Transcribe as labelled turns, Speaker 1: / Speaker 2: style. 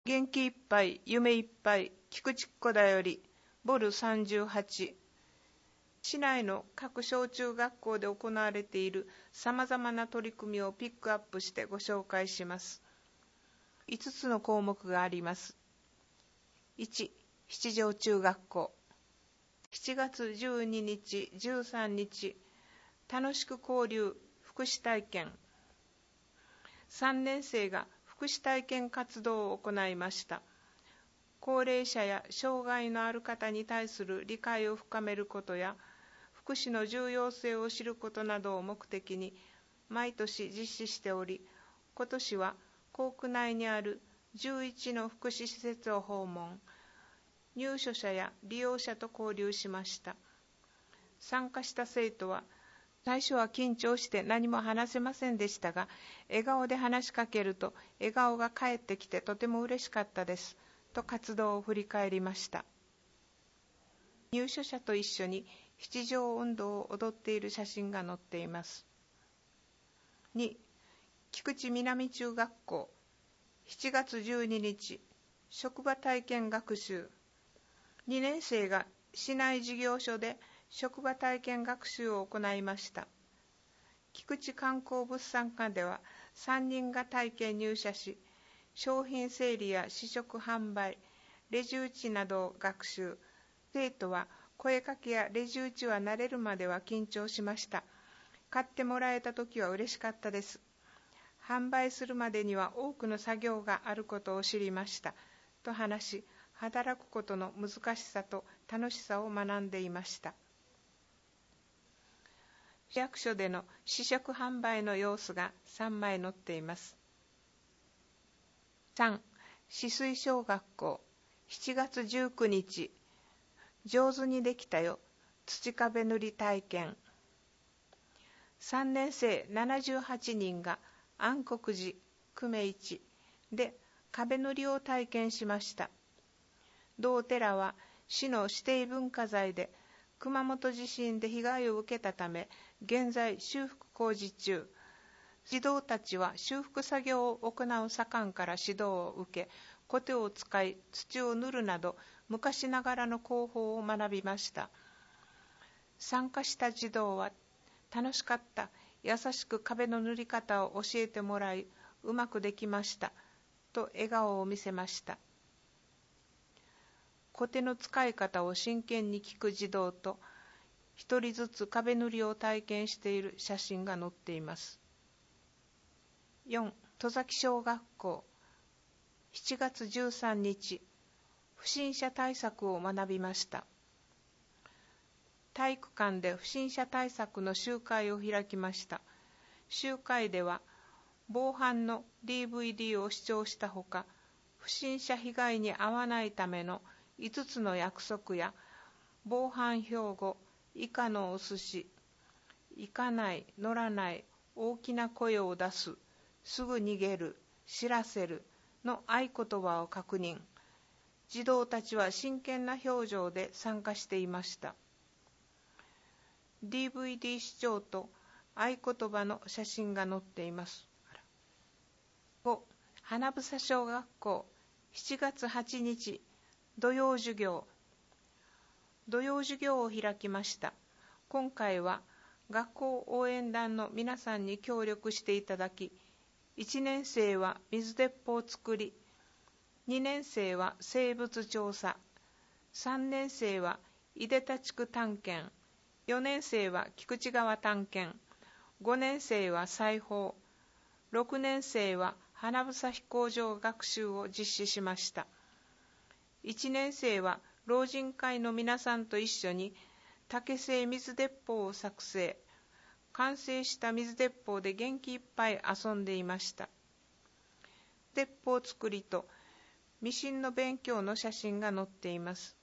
Speaker 1: 元気いっぱい、夢いっぱい、菊池子だより、ボル38。市内の各小中学校で行われているさまざまな取り組みをピックアップしてご紹介します。5つの項目があります。1、七条中学校。7月12日、13日、楽しく交流福祉体験。3年生が福祉体験活動を行いました。高齢者や障害のある方に対する理解を深めることや、福祉の重要性を知ることなどを目的に毎年実施しており、今年は校区内にある11の福祉施設を訪問、入所者や利用者と交流しました。参加した生徒は、最初は緊張して何も話せませんでしたが、笑顔で話しかけると笑顔が返ってきてとても嬉しかったですと活動を振り返りました。入所者と一緒に七条運動を踊っている写真が載っています。2、菊池南中学校。7月12日、職場体験学習。2年生が市内事業所で職場体験学習を行いました。菊池観光物産館では3人が体験入社し、商品整理や試食販売、レジ打ちなどを学習。生徒は声かけやレジ打ちは慣れるまでは緊張しました。買ってもらえたときは嬉しかったです。販売するまでには多くの作業があることを知りました。と話し、働くことの難しさと楽しさを学んでいました。市役所での試食販売の様子が3枚載っています。3、紫水小学校。7月19日、上手にできたよ、土壁塗り体験。3年生78人が安国寺久米一で壁塗りを体験しました。同寺は市の指定文化財で熊本地震で被害を受けたため、現在修復工事中。児童たちは修復作業を行う左官から指導を受け、コテを使い土を塗るなど昔ながらの工法を学びました。参加した児童は、楽しかった、優しく壁の塗り方を教えてもらい、うまくできましたと笑顔を見せました。コテの使い方を真剣に聞く児童と、一人ずつ壁塗りを体験している写真が載っています。4、戸崎小学校。7月13日、不審者対策を学びました。体育館で不審者対策の集会を開きました。集会では、防犯の DVD を視聴したほか、不審者被害に遭わないための5つの約束や、防犯標語、以下のお寿司、行かない、乗らない、大きな声を出す、すぐ逃げる、知らせるの合言葉を確認。児童たちは真剣な表情で参加していました。DVD 視聴と合言葉の写真が載っています。5、花房小学校。7月8日、土曜授業。土曜授業を開きました。今回は学校応援団の皆さんに協力していただき、1年生は水鉄砲作り、2年生は生物調査、3年生はいでた地区探検、4年生は菊池川探検、5年生は裁縫、6年生は花房飛行場学習を実施しました。1年生は老人会の皆さんと一緒に竹製水鉄砲を作成。完成した水鉄砲で元気いっぱい遊んでいました。鉄砲作りとミシンの勉強の写真が載っています。